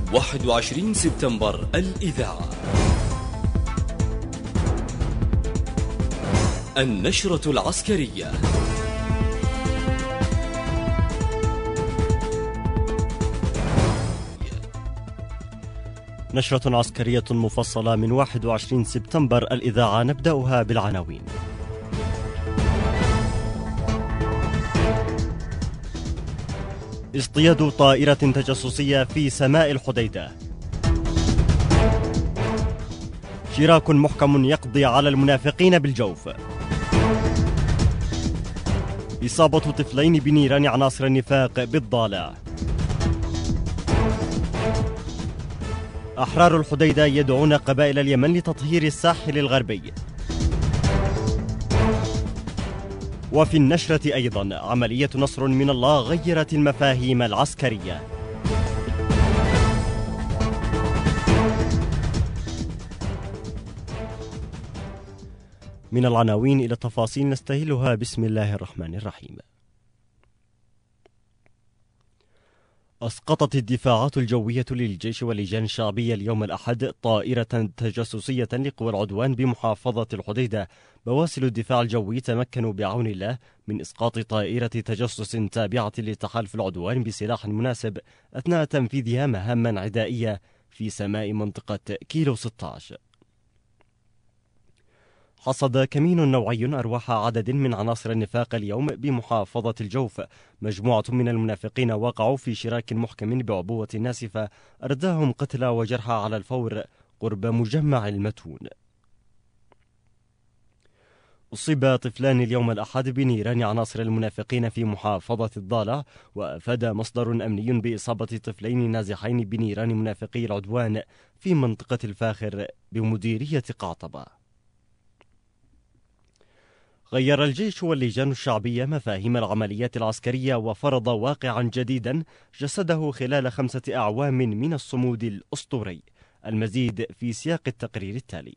21 سبتمبر الإذاعة. النشرة العسكرية. نشرة عسكرية مفصلة من 21 سبتمبر الإذاعة. نبدأها بالعناوين. اصطياد طائرة تجسسية في سماء الحديدة. شراك محكم يقضي على المنافقين بالجوف. إصابة طفلين بنيران عناصر النفاق بالضالع. أحرار الحديدة يدعون قبائل اليمن لتطهير الساحل الغربي. وفي النشرة أيضا عملية نصر من الله غيرت المفاهيم العسكرية. من العناوين إلى التفاصيل نستهلها. بسم الله الرحمن الرحيم. أسقطت الدفاعات الجوية للجيش واللجان الشعبية اليوم الأحد طائرة تجسسية لقوى العدوان بمحافظة الحديدة. بواسل الدفاع الجوي تمكنوا بعون الله من إسقاط طائرة تجسس تابعة لتحالف العدوان بسلاح مناسب أثناء تنفيذها مهاما عدائية في سماء منطقة كيلو 16. حصد كمين نوعي أرواح عدد من عناصر النفاق اليوم بمحافظة الجوف. مجموعة من المنافقين وقعوا في شراك محكم بعبوة ناسفة أرداهم قتلى وجرحى على الفور قرب مجمع المتون. أصيب طفلان اليوم الأحد بنيران عناصر المنافقين في محافظة الضالع. وأفاد مصدر أمني بإصابة طفلين نازحين بنيران منافقي العدوان في منطقة الفاخر بمديرية قعطبة. غير الجيش واللجان الشعبية مفاهيم العمليات العسكرية وفرض واقعا جديدا جسده خلال 5 أعوام من الصمود الأسطوري. المزيد في سياق التقرير التالي.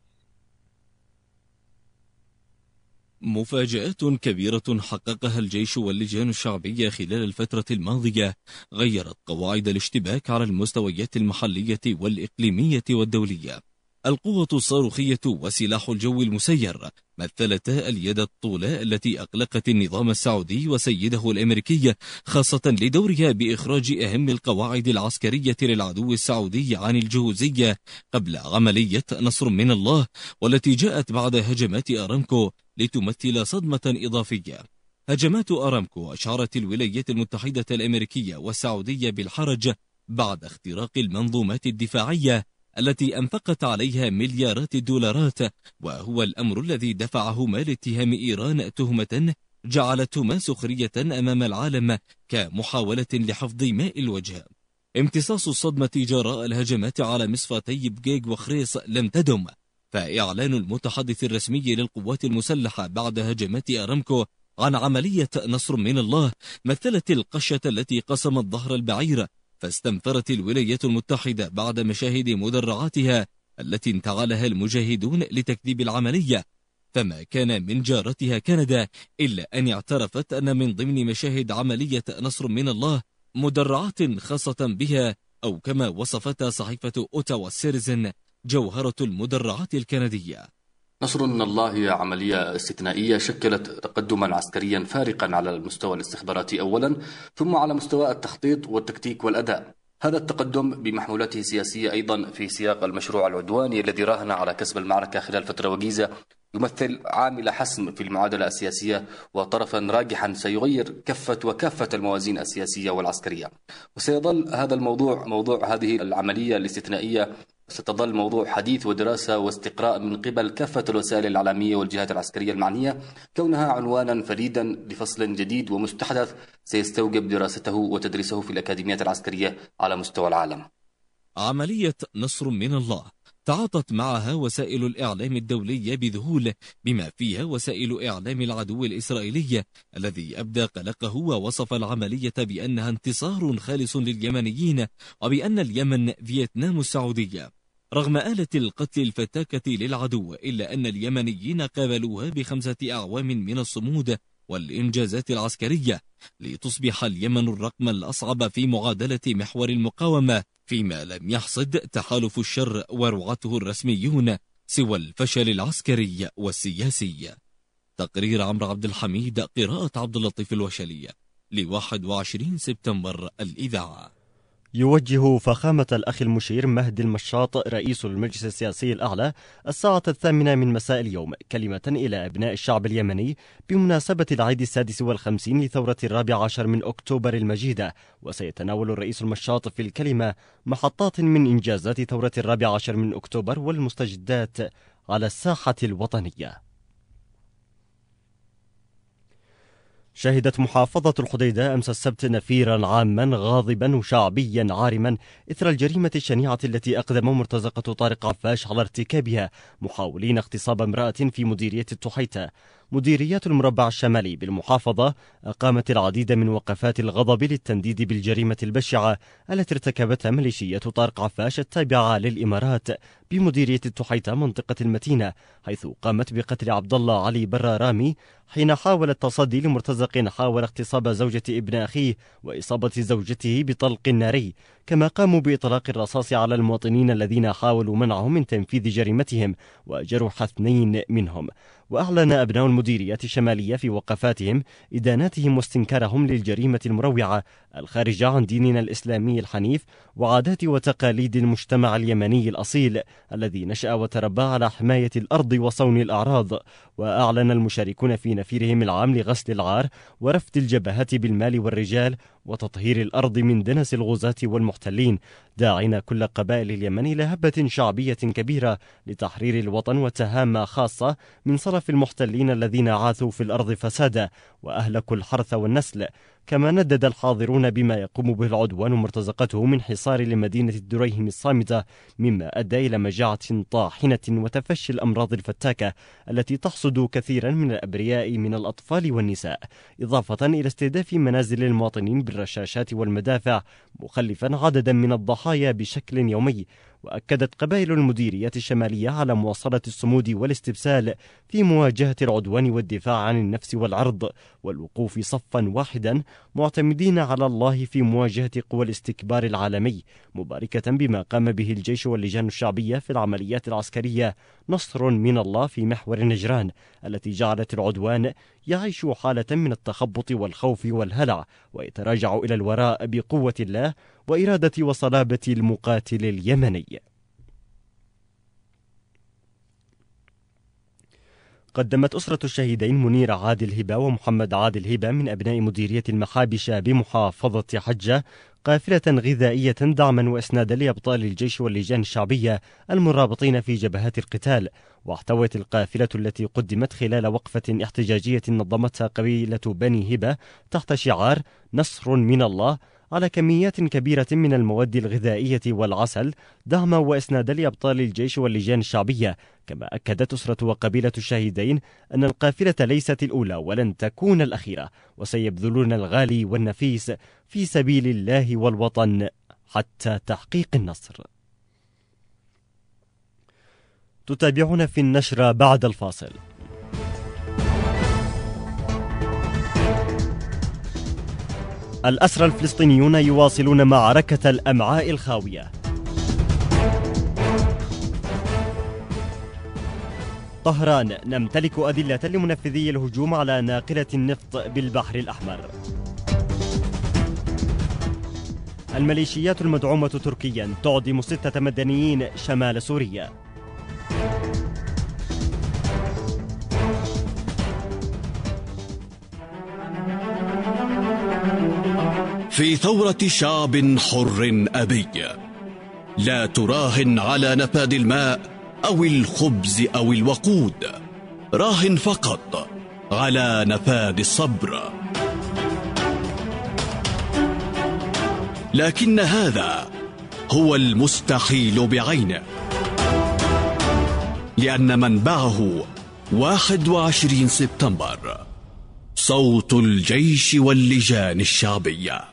مفاجآت كبيرة حققها الجيش واللجان الشعبية خلال الفترة الماضية غيرت قواعد الاشتباك على المستويات المحلية والإقليمية والدولية. القوة الصاروخية وسلاح الجو المسير مثلتا اليد الطولاء التي أقلقت النظام السعودي وسيده الأمريكي، خاصة لدورها بإخراج أهم القواعد العسكرية للعدو السعودي عن الجهوزية قبل عملية نصر من الله، والتي جاءت بعد هجمات أرامكو لتمثل صدمة إضافية. هجمات أرامكو أشعرت الولايات المتحدة الأمريكية والسعودية بالحرج بعد اختراق المنظومات الدفاعية التي أنفقت عليها مليارات الدولارات، وهو الأمر الذي دفعهما لاتهام إيران تهمة جعلتهما سخرية أمام العالم كمحاولة لحفظ ماء الوجه. امتصاص الصدمة جراء الهجمات على مصفتي بجيج وخريص لم تدم، فإعلان المتحدث الرسمي للقوات المسلحة بعد هجمات أرامكو عن عملية نصر من الله مثلت القشة التي قسمت ظهر البعير. فاستنفرت الولايات المتحدة بعد مشاهد مدرعاتها التي انتعلها المجاهدون لتكذيب العملية، فما كان من جارتها كندا إلا أن اعترفت أن من ضمن مشاهد عملية نصر من الله مدرعات خاصة بها، أو كما وصفتها صحيفة أوتاوا سيرزن جوهرة المدرعات الكندية. نصر من الله هي عملية استثنائية شكلت تقدما عسكريا فارقا على المستوى الاستخباراتي أولا، ثم على مستوى التخطيط والتكتيك والأداء. هذا التقدم بمحمولاته السياسية أيضا في سياق المشروع العدواني الذي راهن على كسب المعركة خلال فترة وجيزة يمثل عامل حسم في المعادلة السياسية وطرفا راجحا سيغير كفة وكافة الموازين السياسية والعسكرية. وسيظل هذا الموضوع، موضوع هذه العملية الاستثنائية، ستظل موضوع حديث ودراسة واستقراء من قبل كافة الوسائل الإعلامية والجهات العسكرية المعنية، كونها عنوانا فريدا لفصل جديد ومستحدث سيستوجب دراسته وتدريسه في الأكاديميات العسكرية على مستوى العالم. عملية نصر من الله تعاطت معها وسائل الإعلام الدولية بذهول، بما فيها وسائل إعلام العدو الإسرائيلي الذي أبدى قلقه ووصف العملية بأنها انتصار خالص لليمنيين، وبأن اليمن فيتنام السعودية. رغم آلة القتل الفتاكة للعدو، إلا أن اليمنيين قابلوها ب5 أعوام من الصمود والإنجازات العسكرية لتصبح اليمن الرقم الأصعب في معادلة محور المقاومة فيما لم يحصد تحالف الشر ورعاته الرسميون سوى الفشل العسكري والسياسي. تقرير عمرو عبد الحميد، قراءة عبد اللطيف الوشلي، ل21 سبتمبر الإذاعة. يوجه فخامة الأخ المشير مهدي المشاط رئيس المجلس السياسي الأعلى الساعة 8 من مساء اليوم كلمة إلى أبناء الشعب اليمني بمناسبة العيد 56 لثورة 14 من أكتوبر المجيدة. وسيتناول الرئيس المشاط في الكلمة محطات من إنجازات ثورة 14 من أكتوبر والمستجدات على الساحة الوطنية. شهدت محافظة الحديدة أمس السبت نفيرا عاما غاضبا وشعبيا عارما إثر الجريمة الشنيعة التي أقدم مرتزقة طارق عفاش على ارتكابها محاولين اغتصاب امرأة في مديرية التحيتة. مديريات المربع الشمالي بالمحافظة أقامت العديد من وقفات الغضب للتنديد بالجريمة البشعة التي ارتكبتها ميليشية طارق عفاش التابعة للإمارات بمديرية التحيتة منطقة المتينة، حيث قامت بقتل عبد الله علي برارامي حين حاول التصدي لمرتزق حاول اغتصاب زوجة ابن أخيه وإصابة زوجته بطلق ناري، كما قاموا بإطلاق الرصاص على المواطنين الذين حاولوا منعهم من تنفيذ جريمتهم وجرح 2 منهم. وأعلن أبناء المديريات الشمالية في وقفاتهم إدانتهم واستنكارهم للجريمة المروعة الخارجة عن ديننا الإسلامي الحنيف وعادات وتقاليد المجتمع اليمني الأصيل الذي نشأ وتربى على حماية الأرض وصون الأعراض. وأعلن المشاركون في نفيرهم العام لغسل العار ورفد الجبهات بالمال والرجال وتطهير الأرض من دنس الغزاة والمحتلين، داعين كل قبائل اليمن إلى هبة شعبية كبيرة لتحرير الوطن وتهامة خاصة من صرف المحتلين الذين عاثوا في الأرض فسادا وأهلكوا الحرث والنسل. كما ندد الحاضرون بما يقوم به العدوان ومرتزقته من حصار لمدينة الدريهم الصامتة، مما أدى إلى مجاعة طاحنة وتفشي الأمراض الفتاكة التي تحصد كثيرا من الأبرياء من الأطفال والنساء، إضافة إلى استهداف منازل المواطنين بالرشاشات والمدافع مخلفا عددا من الضحايا بشكل يومي. وأكدت قبائل المديريات الشمالية على مواصلة الصمود والاستبسال في مواجهة العدوان والدفاع عن النفس والعرض والوقوف صفا واحدا معتمدين على الله في مواجهة قوى الاستكبار العالمي، مباركة بما قام به الجيش واللجان الشعبية في العمليات العسكرية نصر من الله في محور نجران التي جعلت العدوان يعيش حالة من التخبط والخوف والهلع ويتراجع إلى الوراء بقوة الله وإرادة وصلابة المقاتل اليمني. قدمت أسرة الشهيدين منير عادل هبة ومحمد عادل هبة من أبناء مديرية المحابشة بمحافظة حجة قافلة غذائية دعما وإسنادا لأبطال الجيش واللجان الشعبية المرابطين في جبهات القتال. واحتوت القافلة التي قدمت خلال وقفة احتجاجية نظمتها قبيلة بني هبة تحت شعار نصر من الله على كميات كبيرة من المواد الغذائية والعسل دعما وإسنادا لأبطال الجيش واللجان الشعبية. كما أكدت أسرة وقبيلة الشهيدين أن القافلة ليست الأولى ولن تكون الأخيرة، وسيبذلون الغالي والنفيس في سبيل الله والوطن حتى تحقيق النصر. تتابعون في النشرة بعد الفاصل. الأسرى الفلسطينيون يواصلون معركة الأمعاء الخاوية. طهران: نمتلك أدلة لمنفذي الهجوم على ناقلة النفط بالبحر الأحمر. الميليشيات المدعومة تركيا تعدم 6 مدنيين شمال سوريا. في ثورة شعب حر أبي لا تراهن على نفاد الماء أو الخبز أو الوقود، راهن فقط على نفاد الصبر. لكن هذا هو المستحيل بعينه، لأن منبعه 21 سبتمبر، صوت الجيش واللجان الشعبية.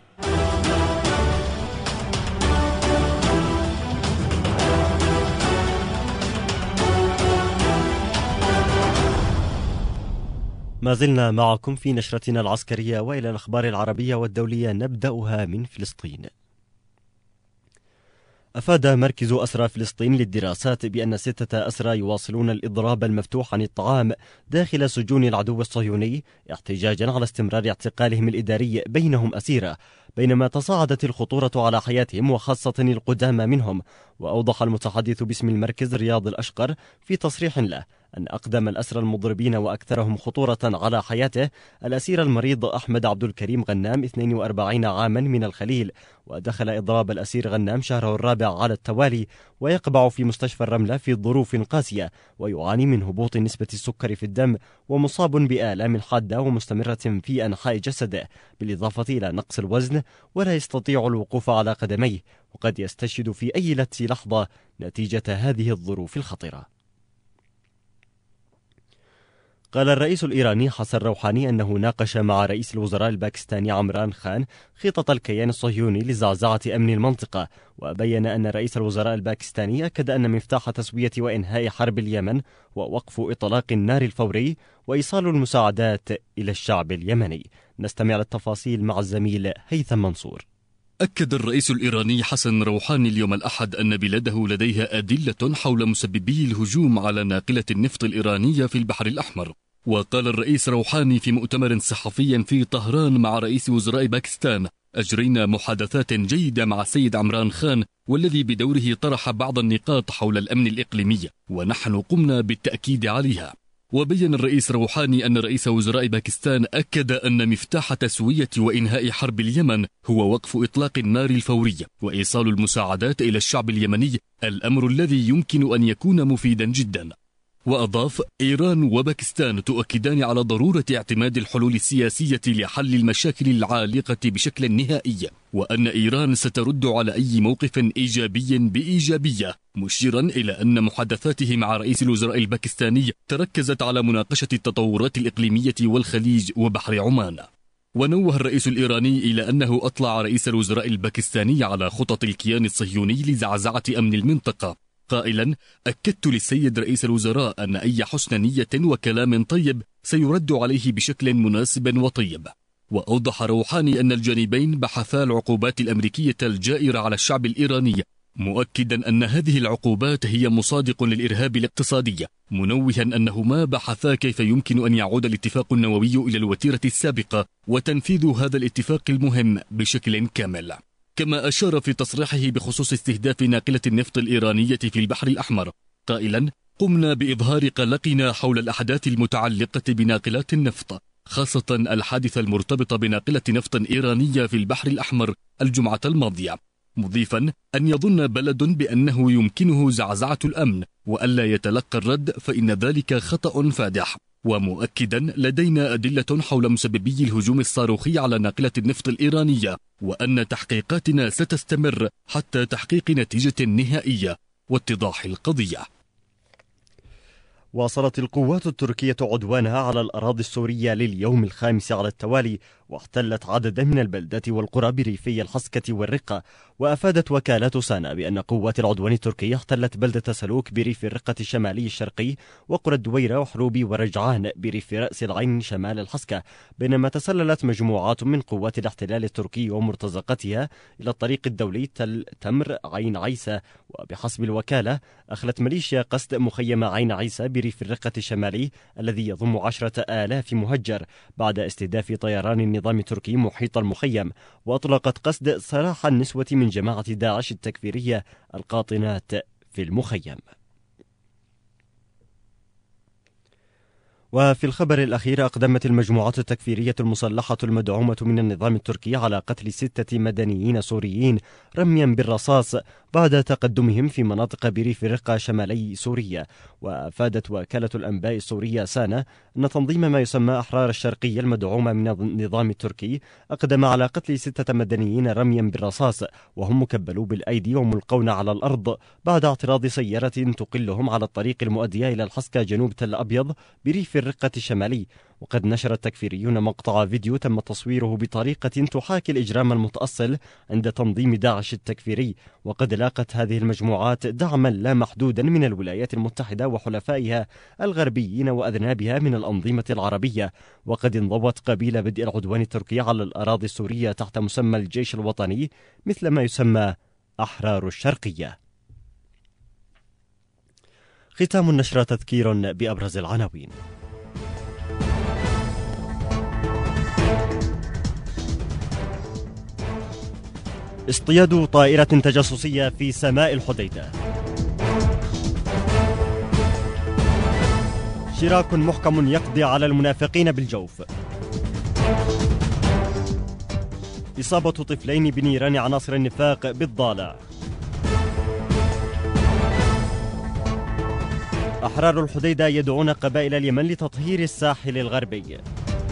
ما زلنا معكم في نشرتنا العسكرية، وإلى الأخبار العربية والدولية نبدأها من فلسطين. أفاد مركز أسرى فلسطين للدراسات بأن 6 أسرى يواصلون الإضراب المفتوح عن الطعام داخل سجون العدو الصهيوني احتجاجا على استمرار اعتقالهم الإداري بينهم أسيرة، بينما تصاعدت الخطورة على حياتهم وخاصة القدامى منهم. وأوضح المتحدث باسم المركز رياض الأشقر في تصريح له أن أقدم الأسرى المضربين وأكثرهم خطورة على حياته الأسير المريض أحمد عبد الكريم غنام 42 عاما من الخليل، ودخل إضراب الأسير غنام شهره الرابع على التوالي، ويقبع في مستشفى الرملة في ظروف قاسية، ويعاني من هبوط نسبة السكر في الدم، ومصاب بآلام حادة ومستمرة في أنحاء جسده، بالإضافة إلى نقص الوزن، ولا يستطيع الوقوف على قدميه، وقد يستشهد في أي لحظة نتيجة هذه الظروف الخطرة. قال الرئيس الإيراني حسن روحاني أنه ناقش مع رئيس الوزراء الباكستاني عمران خان خطط الكيان الصهيوني لزعزعة أمن المنطقة، وبين أن رئيس الوزراء الباكستاني أكد أن مفتاح تسوية وإنهاء حرب اليمن ووقف إطلاق النار الفوري وإيصال المساعدات إلى الشعب اليمني. نستمع للتفاصيل مع الزميل هيثم منصور. أكد الرئيس الإيراني حسن روحاني اليوم الأحد أن بلاده لديها أدلة حول مسببي الهجوم على ناقلة النفط الإيرانية في البحر الأحمر. وقال الرئيس روحاني في مؤتمر صحفي في طهران مع رئيس وزراء باكستان: أجرينا محادثات جيدة مع السيد عمران خان، والذي بدوره طرح بعض النقاط حول الأمن الإقليمي، ونحن قمنا بالتأكيد عليها. وبين الرئيس روحاني أن رئيس وزراء باكستان أكد أن مفتاح تسوية وإنهاء حرب اليمن هو وقف إطلاق النار الفوري وإيصال المساعدات إلى الشعب اليمني، الأمر الذي يمكن أن يكون مفيدا جدا. وأضاف: إيران وباكستان تؤكدان على ضرورة اعتماد الحلول السياسية لحل المشاكل العالقة بشكل نهائي، وأن إيران سترد على أي موقف إيجابي بإيجابية، مشيرا إلى أن محادثاته مع رئيس الوزراء الباكستاني تركزت على مناقشة التطورات الإقليمية والخليج وبحر عمان. ونوه الرئيس الإيراني إلى أنه أطلع رئيس الوزراء الباكستاني على خطط الكيان الصهيوني لزعزعة أمن المنطقة، قائلا: أكدت للسيد رئيس الوزراء أن أي حسن نية وكلام طيب سيرد عليه بشكل مناسب وطيب. وأوضح روحاني أن الجانبين بحثا العقوبات الأمريكية الجائرة على الشعب الإيراني، مؤكدا أن هذه العقوبات هي مصادق للإرهاب الاقتصادي، منوها أنهما بحثا كيف يمكن أن يعود الاتفاق النووي إلى الوتيرة السابقة وتنفيذ هذا الاتفاق المهم بشكل كامل. كما أشار في تصريحه بخصوص استهداف ناقلة النفط الإيرانية في البحر الأحمر قائلا: قمنا بإظهار قلقنا حول الأحداث المتعلقة بناقلات النفط، خاصة الحادثة المرتبطة بناقلة نفط إيرانية في البحر الأحمر الجمعة الماضية، مضيفا أن يظن بلد بأنه يمكنه زعزعة الأمن وألا يتلقى الرد فإن ذلك خطأ فادح، ومؤكدا: لدينا أدلة حول مسببي الهجوم الصاروخي على ناقلة النفط الإيرانية، وأن تحقيقاتنا ستستمر حتى تحقيق نتيجة نهائية واتضاح القضية. واصلت القوات التركية عدوانها على الأراضي السورية لليوم الخامس على التوالي، واحتلت عددا من البلدات والقرى بريفي الحسكة والرقة. وأفادت وكالة سانا بأن قوات العدوان التركية احتلت بلدة سلوك بريف الرقة الشمالي الشرقي، وقرى الدويرة وحروبي ورجعان بريف رأس العين شمال الحسكة، بينما تسللت مجموعات من قوات الاحتلال التركي ومرتزقتها إلى الطريق الدولي تل تمر عين عيسى. وبحسب الوكالة أخلت ميليشيا قصد مخيم عين عيسى بريف الرقة الشمالي الذي يضم 10,000 مهجر بعد استهداف طيران النظام التركي محيط المخيم، وأطلقت قصد سراح النسوة من جماعة داعش التكفيرية القاطنات في المخيم. وفي الخبر الأخير أقدمت المجموعات التكفيرية المسلحة المدعومة من النظام التركي على قتل 6 مدنيين سوريين رميا بالرصاص بعد تقدمهم في مناطق بريف الرقة شمالي سوريا. وأفادت وكالة الأنباء السورية سانا أن تنظيم ما يسمى أحرار الشرقية المدعومة من النظام التركي أقدم على قتل 6 مدنيين رميا بالرصاص وهم مكبلوا بالأيدي وملقون على الأرض بعد اعتراض سيارة تقلهم على الطريق المؤدية إلى الحسكة جنوب تل أبيض بريف الرقة الشمالي. وقد نشر التكفيريون مقطع فيديو تم تصويره بطريقة تحاكي الإجرام المتأصل عند تنظيم داعش التكفيري. وقد لاقت هذه المجموعات دعما لا محدودا من الولايات المتحدة وحلفائها الغربيين وأذنابها من الأنظمة العربية. وقد انضوت قبيل بدء العدوان التركي على الأراضي السورية تحت مسمى الجيش الوطني مثل ما يسمى أحرار الشرقية. ختام النشرة تذكير بأبرز العناوين. اصطياد طائرة تجسسية في سماء الحديدة. شراك محكم يقضي على المنافقين بالجوف. إصابة طفلين بنيران عناصر النفاق بالضالع. أحرار الحديدة يدعون قبائل اليمن لتطهير الساحل الغربي.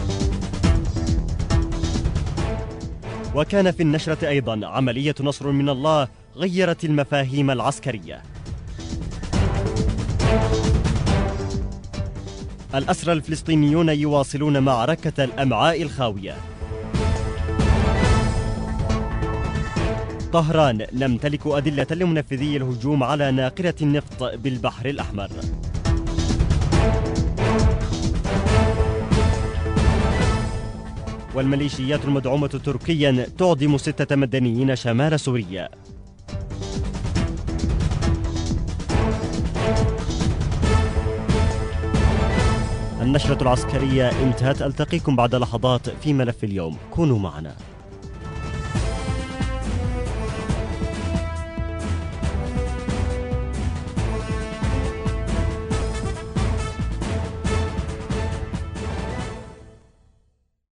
وكان في النشرة أيضا عملية نصر من الله غيرت المفاهيم العسكرية. الأسرى الفلسطينيون يواصلون معركة الأمعاء الخاوية. طهران نمتلك أدلة لمنفذي الهجوم على ناقلة النفط بالبحر الأحمر. والميليشيات المدعومة تركيا تعدم 6 مدنيين شمال سوريا. النشرة العسكرية انتهت. ألتقيكم بعد لحظات في ملف اليوم. كونوا معنا.